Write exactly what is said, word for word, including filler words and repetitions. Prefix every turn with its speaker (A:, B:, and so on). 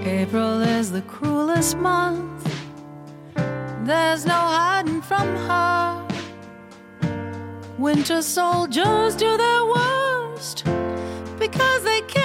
A: April is the cruelest month. There's no hiding from her. Winter soldiers do their worst because they can't